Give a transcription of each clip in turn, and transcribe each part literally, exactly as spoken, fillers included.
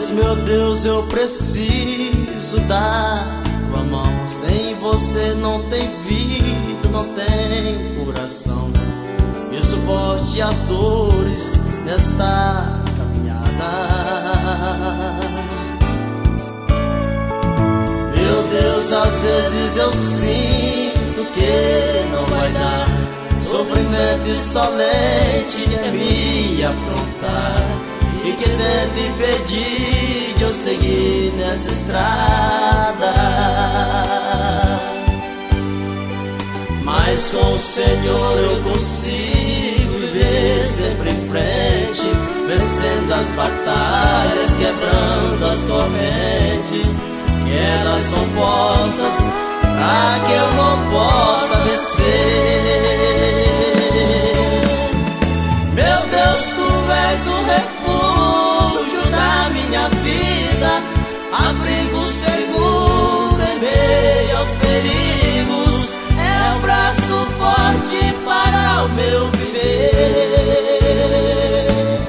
Mas meu Deus, eu preciso da tua mão. Sem você não tem vida, não tem coração. E suporte as dores nesta caminhada. Meu Deus, às vezes eu sinto que não vai dar. Sofrimento insolente quer me afrontar e que tenta impedir de eu seguir nessa estrada. Mas com o Senhor eu consigo viver sempre em frente, vencendo as batalhas, quebrando as correntes, que elas são postas pra que eu não possa vencer. Meu Deus, tu és o refúgio da minha vida, abrigo seguro em meio aos perigos, é um braço forte para o meu viver.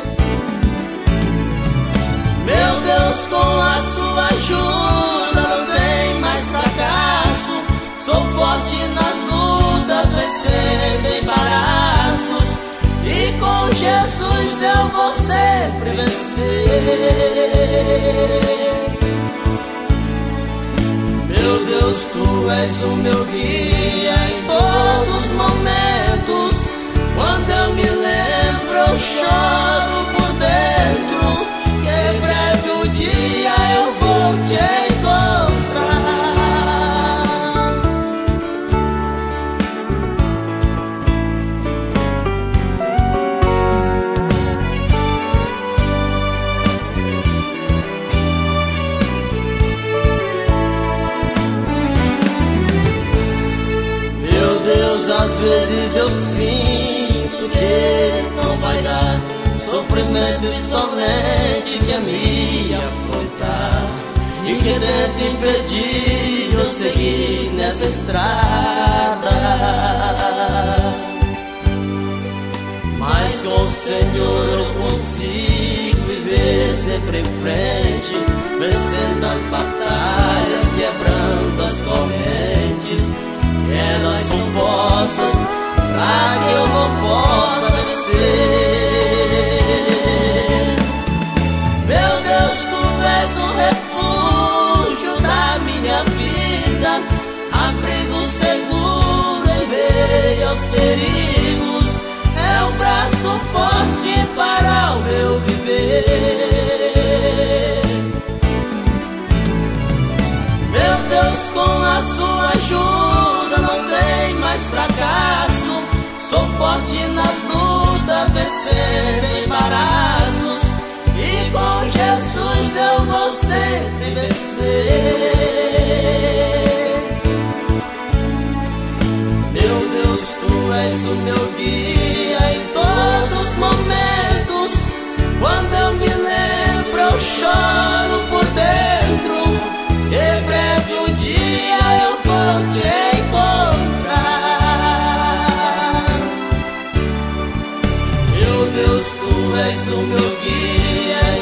Meu Deus, com a sua ajuda não tem mais fracasso, sou forte nas lutas, vencendo embaraços, e com Jesus eu vou sempre vencer. Meu Deus, tu és o meu guia em todos os momentos. Quando eu me lembro, eu choro por dentro, que em breve um dia eu vou te encontrar. Às vezes eu sinto que não vai dar, sofrimento insolente quer me afrontar e que tenta impedir de eu seguir nessa estrada. Mas com o Senhor eu consigo viver sempre em frente, vencendo as batalhas, quebrando as correntes, elas são postas pra que eu não possa vencer. Meu Deus, tu és um refúgio da minha vida, abrigo seguro em meio aos perigos, é um braço forte para o meu viver. Meu Deus, com a sua ajuda não tem mais fracasso, sou forte nas lutas, vencendo embaraços, e com Jesus eu vou sempre vencer. Meu Deus, tu és o meu guia em todos os momentos. Quando eu me lembro, eu choro por dentro, em breve um dia eu vou te encontrar. Meu Deus, tu és o meu guia